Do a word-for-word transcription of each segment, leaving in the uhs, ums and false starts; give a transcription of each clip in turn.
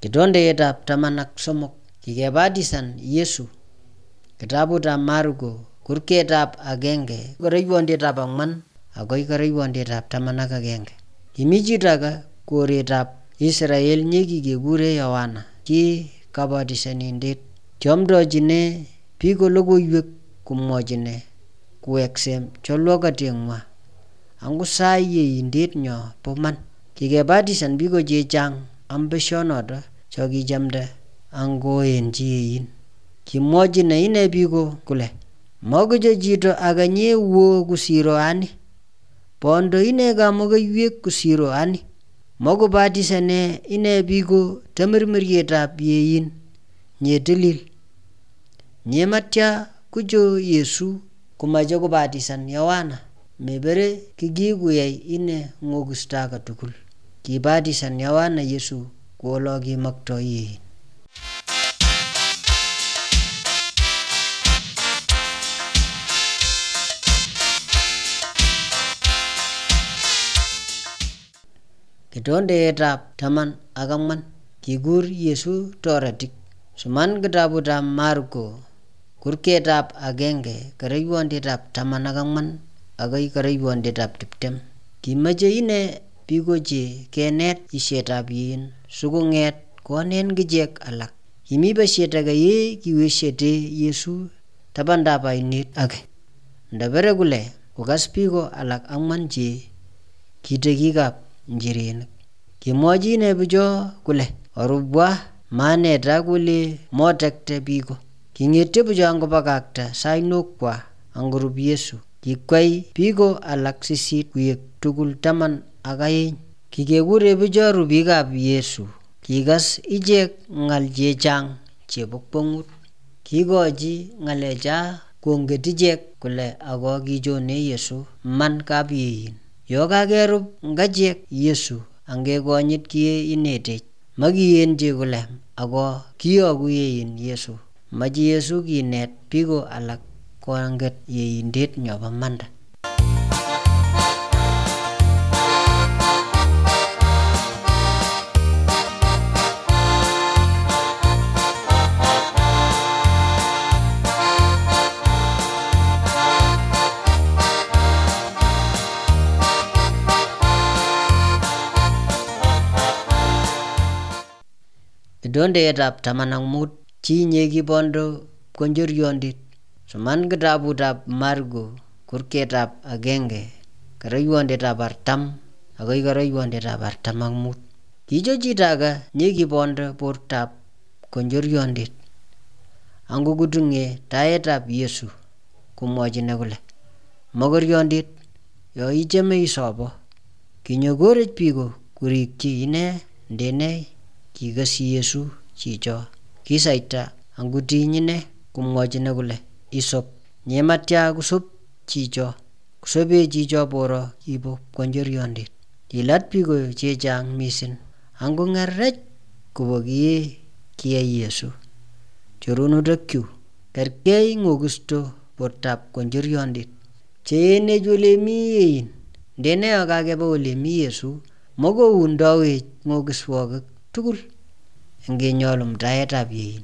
Kitondetab taman ak somok. Kikebatisan Yesu. Kitabutab Marko kurketab agenge kereiwondetab ang'wan akoi kereiwondetab taman ak agenge. Kimi chito age koretab Israel nekikekure Yohana, ki kabatisanindet. Kiamdochine biik logoiwek komwochine kowekse cholwokoteng'wa angu sai yeindet nyo bo man. Kikebatisan biko chechang ang besyonoto cho kichamda angoenchi yein. Kimwochine ine biko kole mokocho chito age nyewo kusiro ani, bondo ine kamokoiwek kusiro ani. Mokobatisane ine biko tamirmiryetab yein nyetilil. Nyematya kucho Yesu komache kobatisan Yohana, mebere kikikuyai ine ng'okisto age tugul. Kibatisan Yohana Yesu kolo kimaktoi yein. Kitondetab taman ak ang'wan. Kikur Yesu toretik. Soman kitabutab Marko kurketab agenge kereiwondetab taman ak ang'wan akoi kereiwondetab tiptem. Kimache ine biko che kenet isietab yein sikong'et konen kichek alak. Kimi besiet age ye kiwesiete Yesu tabandab ainet age. Ndabere kole kokas biko alak ang'wan che kitegikab njirenik. Kimwochi ine bicho kole orubwa maneta kole motekte biko. King'etyo bicho angobakakta sainokwa angorub Yesu. Kikwai biko alak sisit koek tugul taman ak aeng. Kikekure bicho rubikab Yesu. Kikas ichek ng'al chechang chebo kwong'ut. Kikochi ng'alecha konget ichek kole ako kichone Yesu man kapyein. Yo kakerub ngachek Yesu angekonyit kie inetech, makiyenchi kole ako kiyoku yein Yesu. Mache Yesu kinet biko alak konget yeindet nyo bo manda. Kitondetab taman ak mut. Chi nekibondo konjoryondit. Soman kitabutab Marko kurketab agenge kereiwondetab artam akoi kereiwondetab artam ak mut. Kicho chito age nekibondo bortab konjoryondit angokutung'e taetab Yesu komwochine kole mokoryondit, yo ichame isobo. Kinyokorech biko korikyi ine ndene kikasyi Yesu chicho. Kisaita angutiny ine komwochine kole isop. Nyematya kusop chicho, kusobe chicho boro kibo konjoryondit. Kilat biko chechang mising angong'erech kobo kie kiyai Yesu. Choronokchu, kerkei ng'okisto bortab konjoryondit. Cheenech ole mi yein, ndene yo kakebe ole mi Yesu, mokoundowech ng'okiswokik tugul engenyolum taetab yein.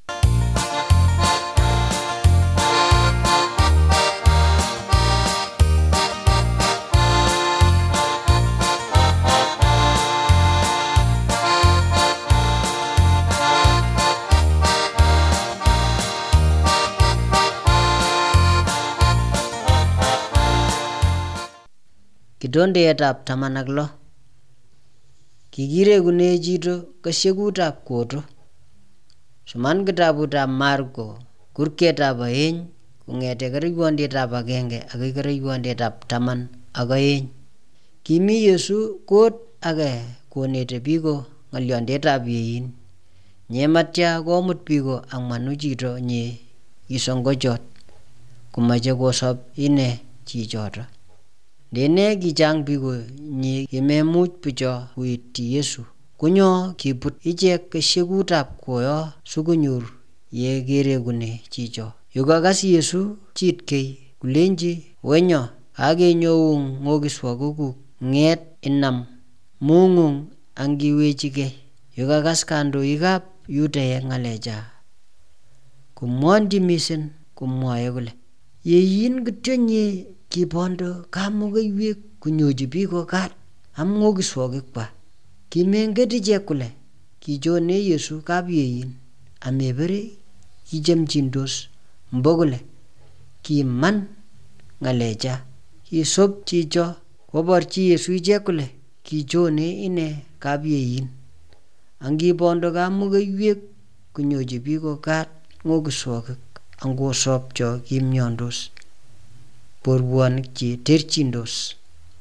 Kitondetab taman ak lo. Kikirekune chito kasiekutab koto. Soman kitabutab Marko kurketab aeng kong'ete kereiwondetab agenge akoi kereiwondetab taman ak aeng. Kimi Yesu kot age konete biko ng'olyondetab yein. Nyematya komut biko ang'wanu chito nye kisongochot komache kosop ine chichoto. Ndene kichang biko nye kimemuch bicho koityi Yesu, konyo kibut ichek kasiekutab koyo sikonyor ye kerekune chicho. Yokakas Yesu chitkei kulenji wenyo kakenyoun ng'okiswokikuk, ng'et inam mung'ung angiwechikei. yukakas kandoikab Yudaek ng'alecha komwonji mising komwoe kole yeyin kityo nye kibondo kamukeiwek konyochi biik kat am ng'okiswokikwak. Kimenget ichek kole kichone Yesu kapyeyin amebere kichomchindos mbo kole kiman ng'alecha. Kisop chicho koborchi Yesu ichek kole kichone ine kapyeyin angibondo kamukeiwek konyochi biik kat ng'okiswokik angosopcho kimiondos borwonik che terchindos.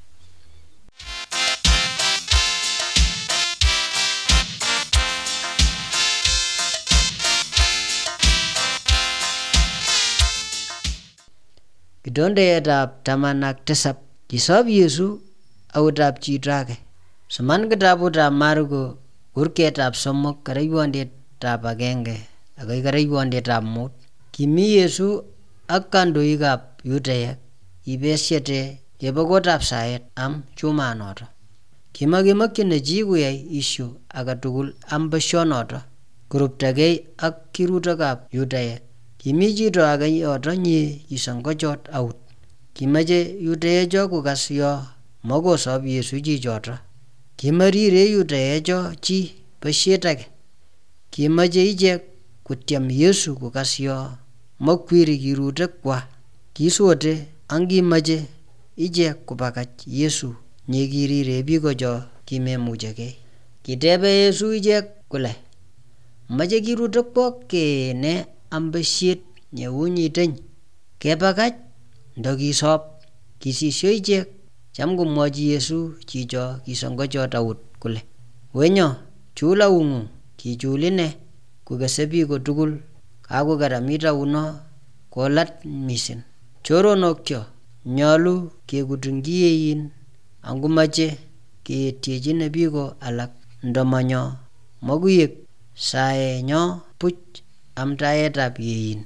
Kidondetab taman ak tisab kisop Yesu autab chito age. Soman kitabutab Marko kurketab somok kereiwondetab agenge akoi kereiwondetab mut. Kimi Yesu ak kandoikab Yudaek ibesiete kebo kotab saet am chumanoto. Kimakimokyine chi koyai isyo agetugul am besyonoto koruptogei ak kirutokab Yudaek. Kimi chito age yoto nye kisongochot out. Kimache Yudaecho kokas yo mokosop Yesu chichoto. Kimarire Yudaecho chi besiet age. Kimache ichek kotyem Yesu kokas yo mokwiri kirutekwak. Kisote angimache ichek kobakach Yesu nye kirire bikocho kimemuchegei. Kitebe Yesu ichek kole mache kirutekwok kene am besiet nyeunyiteny kebakach ndokisop. Kisisyo ichek cham komwochi Yesu chicho kisongochot out kole wenyo chul eung'ung. Kichul ine kokese biko tugul kakokeramit euno kolat mising. Choronokcho, nyolu kekutin kiyeyin angomache keetyechine biko alak ndomonyo mokuek saenyo buch amtaetab yeyin.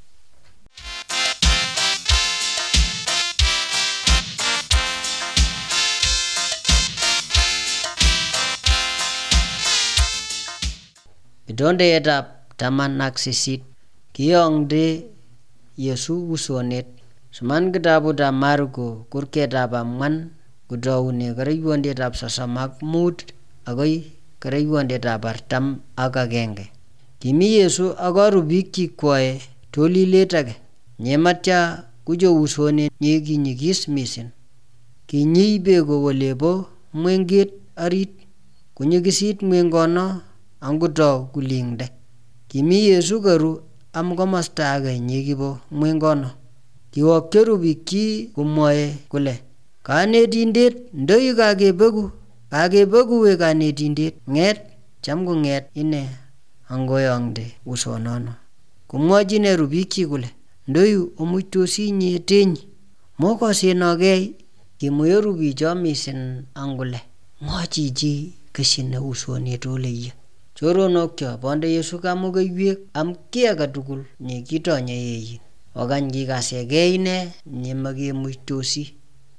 Kidondetab taman ak sisit kiyongde Yesu usonet. Soman kitabutab Marko kurketab ang'wan kotoune kereiwondetab sosom ak mut akoi kereiwondetab artam ak agenge. Kimi Yesu ak karubikchik kwoe tolilet age nyematya kucho usonet nye kinyigis mising. Kinyii beko olebo mwenget orit konyigisit mwengono angotou kulingde. Kimi Yesu karu am komosta age nye kibo mwengono. Kiwokyo rubikchi komwoe kole kanetindet ndoi kakebeku kakebeku we kanetindet ng'et. Cham kong'et ine angoyongde usonono. Komwochi ine rubikchi kole ndoi omuitosi nyetenyi mokosenogei. Kimuyo rubicho mising angole ng'o chichi keshine usonet oleyya. Choronokcho bonde Yesu kamukeiwek am kiy age tugul nye kitonye yeyin okany kikasegei ine nye makemuitosi.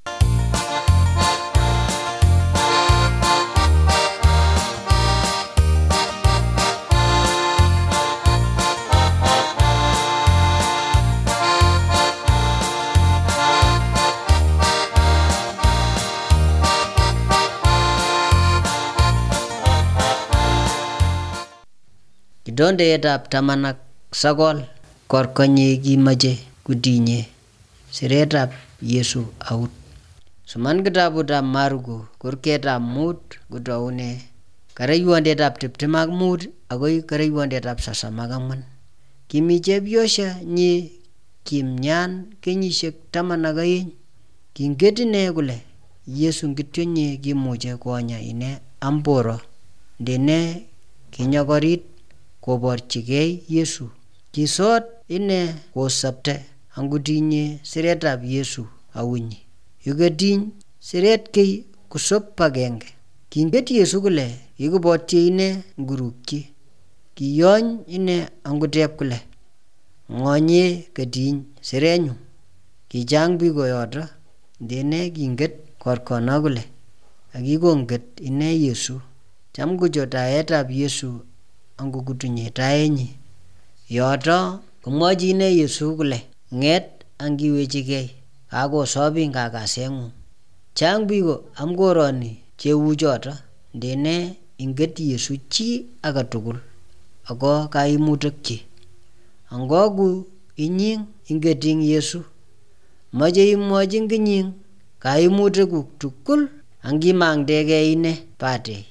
Kidondetab taman ak sokol korkonye kimache kutinye siretab Yesu out. Soman kitabutab Marko kurketab mut kotoune kereiwondetab tiptem ak mut akoi kereiwondetab sosom ak ang'wan. Kimi chepyosha nye kimyan kenyisiek taman ak aeng. Kinget ine kole Yesu ngityo nye kimuche konya ine amboro ndene kinyokorit koborchigei Yesu. Kisot ine kosopte angotinye siretab Yesu aunyi. Yuketiny siret kei kusop agenge. Kinget Yesu kole kikobotye ine ngurukchi. Kiyony ine angotep kole ng'onye ketiny sirenyu. Kichang biko yoto ndene kinget korkono kole akikonget ine Yesu cham kuchotaetab Yesu angokutunye taenyi. Yoto komwochi ine Yesu kole ng'et angiwechigei, kakosobin kakaseng'ung. Chang biko amkoroni cheu choto ndene inget Yesu chi age tugul ako kaimutikchi. Angoku inying ingeting Yesu, moche imwochi kinying kaimutikuk tugul angimangdegei ine batei.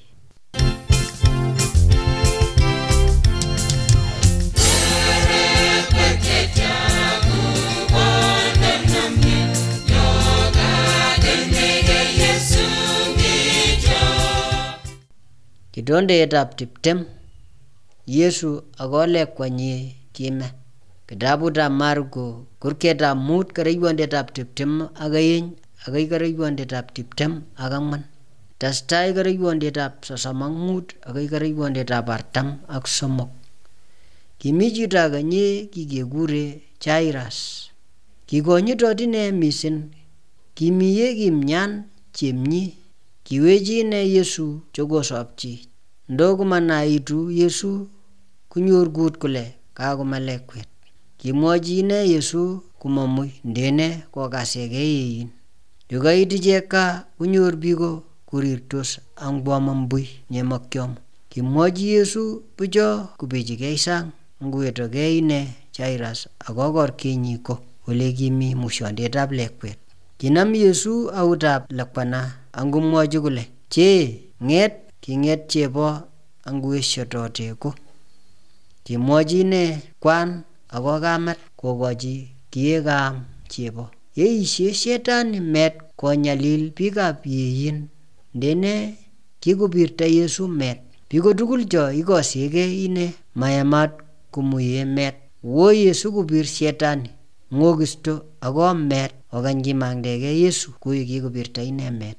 Kidondetab tiptem Yesu akolekwanyi kime. Kitabutab Marko kurketab mut kereiwondetab tiptem ak aeng akoi kereiwondetab tiptem ak ang'wan. Testai kereiwondetab sosom ak mut akoi kereiwondetab artam ak somok. Kimi chito age nye kikekure Jairus. Kikonyitot ine mising, kimiye kimyan chemnyi. Kiwechi ine Yesu chokosopchi. Ndo komanaitu Yesu kunyor kut kole kakome lekwet. Kimwochi ine Yesu komamui ndene kokasegei yein. Yokait ichek gaa konyor biko korirtos angwome mbui nyemokiom. Kimwochi Yesu bicho kubechigei sang ngowetogei ine Jairus akokorkenyi ko ole kimi musyondetab lekwet. Kinam Yesu autab lekwana angomwochi kole chee ng'et. King'et chebo angoesyotote ko. Kimwochi ine kwan ako kamet kokochi kiekaam chebo. Yeishe shetani met konyalil bikab yeyin ndene kikobirto Yesu met. Biko tugul cho ikosegei ine mayamat komuye met. Wo Yesu kobir shetani ng'okisto ako met okany kimangdegei Yesu koi kikobirto ine met.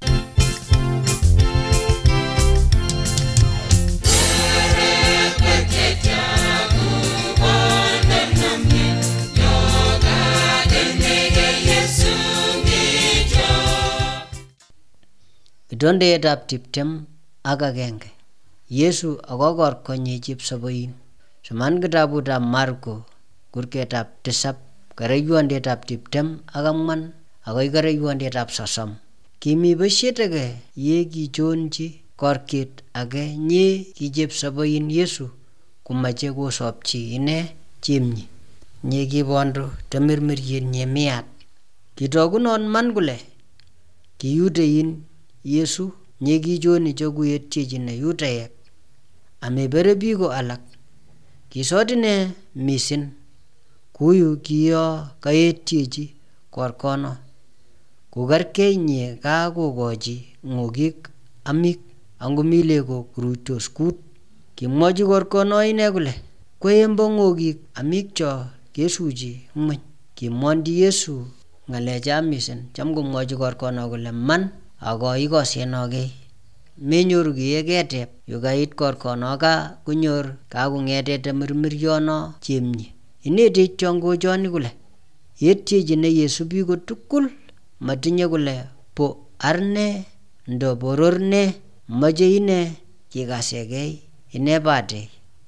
Kidondetab tiptem ak agenge Yesu akokorkonyi chepsoboin. Soman kitabutab Marko kurketab tisap kereiwondetab tiptem ak ang'wan akoi kereiwondetab sosom. Kimi besiet age ye kichonchi korket age nye ki chepsoboin Yesu komache kosopchi ine chemnyi nye kibondo temirmiriet nye miat. Kitogunon man kole kiyutein Yesu nye kichoni chokuetchechine yutaek amebere biko alak. Kisot ine mising kuyu kiyo kaetchechi korkono. Kokerkei nye kakokochi ng'okik amik angomile ko kuruitos kut. Kimwochi korkono ine kole kwembo ng'okik amik cho kesuchi ng'weny. Kimwochi Yesu ng'alecha mising, cham komwochi korkono kole man ako ikosenogei. Menyoru kiye keteb yokait korkono gaa konyor kakong'ete temirmiryono chemnyi. Inetech chongochoni kole yetchechine Yesu biko tugul, matinye kole bo arne ndo boror ne, moche ine kikasegei ine batei.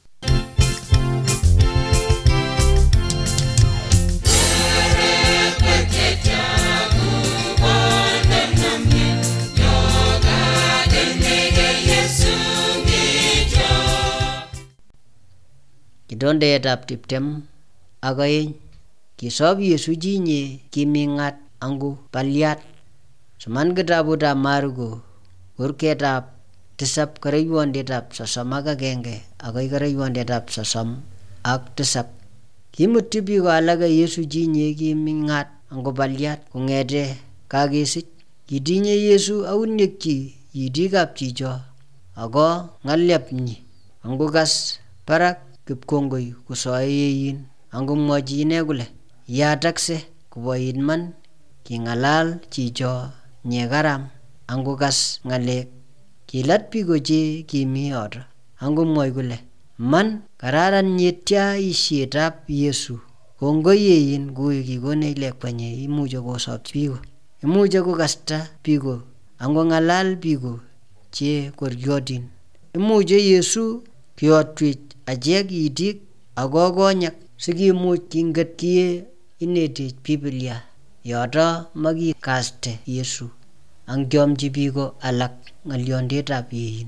Kidondetab tiptem ak aeng kisop Yesu chi nye kimi ng'at angu balyat. Soman kitabutab Marko kurketab tisap kereiwondetab sosom ak agenge akoi kereiwondetab sosom ak tisap. Kimutyi biko alake Yesu chi nye kimi ng'at angu balyat kong'ete kakesich. Kitinye Yesu aunyekchi yitikab chicho ako ng'alyepnyi angokas barak kipkongoi kosoe yeyin angomwochi ine kole yatakse koboit man. King'alal chicho nye karam angokas ng'alek. Kilat biko che kimi yoto angomwoi kole man kararan nyetya isietab Yesu. Kongoi yeyin koi kikonech lekwenyi imuche kosop biko. Imuche kokasta biko angong'alal biko che koryotin imuche Yesu keyotwech achek itik ak konyek sikimuch kinget kiye inetech Biblia yoto makikaste Yesu angiomchi biko alak ng'oliondetab yein.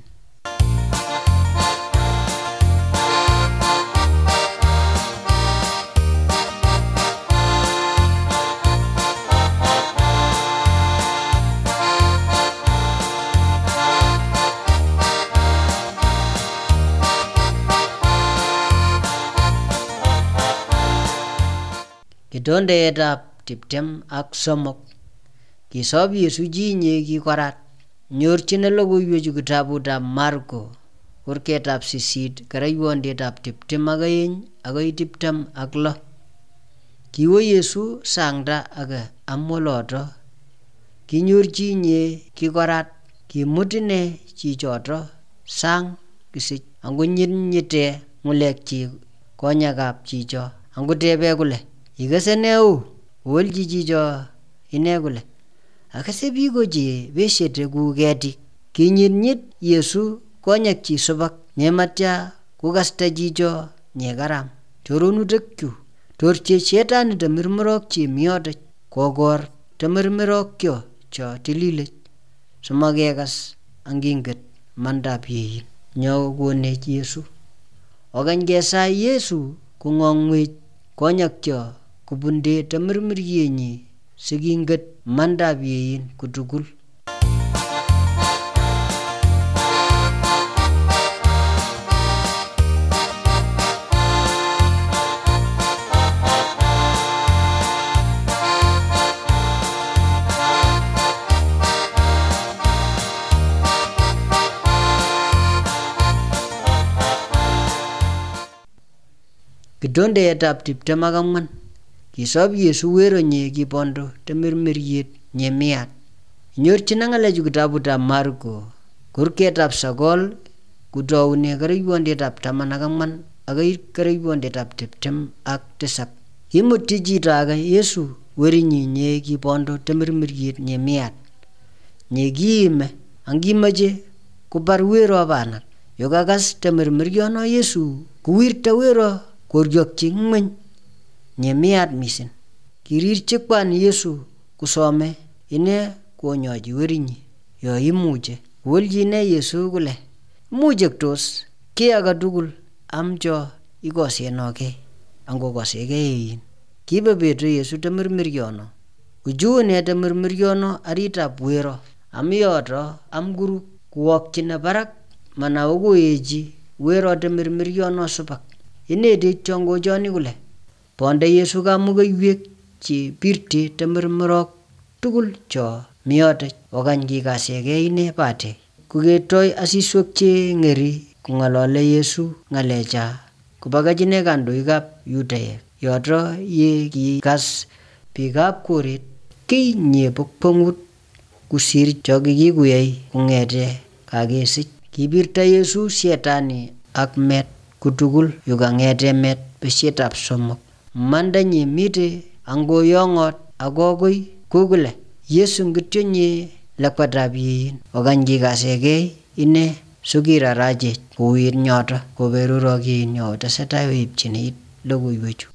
Kitondetab tiptem ak somok. Kisob Yesu chi nye kikorat. Nyorchine logoiwechu kitabutab Marko kurketab sisit kereiwondetab tiptem ak aeng akoi tiptem ak lo. Kiwo Yesu sangta age amwoloto. Kinyor chi nye kikorat. Kimut ine chichoto sang kisich angonyitnyite ng'ulekchik konyekab chicho angotebe kole, ikase neu? Kowolchi chicho ine kole, akase biko che besiete kou ketik. Kinyitnyit Yesu konyekchi sobok nematya kokasta chicho nyekaram. Choronutikyuk, torchech Shetani tamirmirok chemi yoto kokor tamirmirokyo cho tililen simakekas anginget mandab yein nyokonech Yesu. Okany kesai Yesu kong'ong'wech konyekcho kubunde tamirmiryenyi sikinget mandab yein kotugul. Kitondetab tiptem ak ang'wan. Kisob Yesu weronyi kibondo tamirmiryet nyemiat. Nyorchine ng'alechu kitabutab Marko kurketab sogol kutoune kereiwondetab taman ak ang'wan akoi kereiwondetab tiptem ak tisab. Kimutyi chito age Yesu werinyi nye kibondo tamirmiryet nyemiat nyekiime angimoche kobar wero banat. Yokakas tamirmiryono Yesu kowirta wero koryokchi ng'weny nyemiat mising. Kirirchi kwan Yesu kusome ine konyochi werinyi yo imuche. Kowolchi ine Yesu kole, imuchektos kiy age tugul amcho ikosenokei angokosegei yein. Kibe beto Yesu tamirmiryono kochune tamirmiryono aritab wero am yoto am kurub kowokchine barak mana okoechi wero tamirmiryono sobak. Inetech chongochoni kole bonde Yesu kamukoiwek che birte tamirmirok tugul cho mi yoto okany kikasegei ine bate. Koketoi asiswek che ng'eri kong'olole Yesu ng'alecha kobakach ine kandoikab Yudea yoto ye kikas biikab koret kiy nyebo kwong'ut kusir cho kikikuyai kong'ete kakesich. Kibirto Yesu Shetani ak met kotugul yukang'ete met besietab somok. Mandanyi mite angoyong'ot akokoi kokole Yesu ngityo nye lakwatab yein okany kikasegei ine sokirarachech kouit nyoto koberurok yein yo tesetai oibchineit logoiwechu.